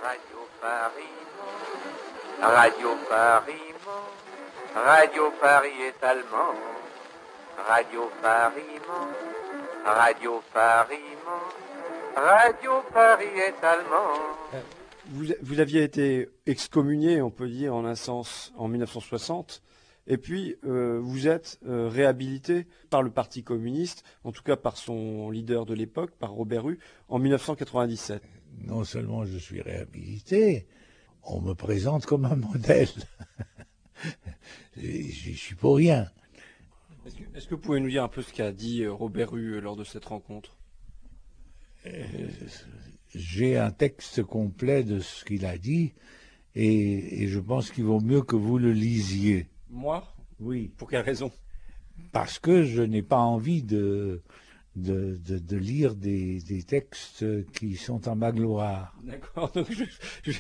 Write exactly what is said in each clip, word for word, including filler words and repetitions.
Radio Paris, Radio Paris, Radio Paris est allemand. Radio Paris, Radio Paris, Radio Paris est allemand. Vous, vous aviez été excommunié, on peut dire, en un sens, en mille neuf cent soixante, et puis euh, vous êtes euh, réhabilité par le Parti communiste, en tout cas par son leader de l'époque, par Robert Rue, en mille neuf cent quatre-vingt-dix-sept. Non seulement je suis réhabilité, on me présente comme un modèle. Je suis pour rien. Est-ce que, est-ce que vous pouvez nous dire un peu ce qu'a dit Robert Rue lors de cette rencontre ? euh, J'ai un texte complet de ce qu'il a dit et, et je pense qu'il vaut mieux que vous le lisiez. Moi ? Oui. Pour quelle raison ? Parce que je n'ai pas envie de, de, de, de lire des, des textes qui sont en ma gloire. D'accord. Donc, je, je...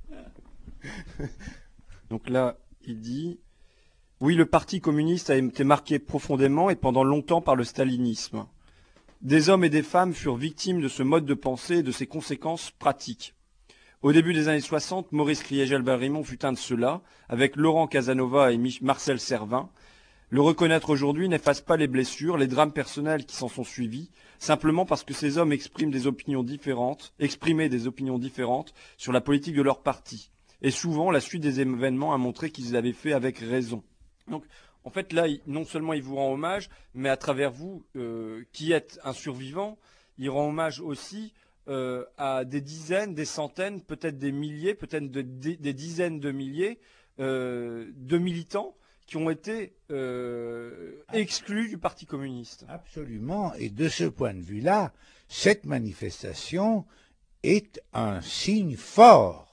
Donc là, il dit... Oui, le Parti communiste a été marqué profondément et pendant longtemps par le stalinisme. Des hommes et des femmes furent victimes de ce mode de pensée et de ses conséquences pratiques. Au début des années soixante, Maurice Kriégel-Albert Rimond fut un de ceux-là, avec Laurent Casanova et Marcel Servin. Le reconnaître aujourd'hui n'efface pas les blessures, les drames personnels qui s'en sont suivis, simplement parce que ces hommes expriment des opinions différentes, exprimaient des opinions différentes sur la politique de leur parti. Et souvent, la suite des événements a montré qu'ils avaient fait avec raison. Donc, en fait, là, non seulement il vous rend hommage, mais à travers vous, euh, qui êtes un survivant, il rend hommage aussi euh, à des dizaines, des centaines, peut-être des milliers, peut-être de, des, des dizaines de milliers euh, de militants qui ont été euh, exclus du Parti communiste. Absolument. Et de ce point de vue-là, cette manifestation est un signe fort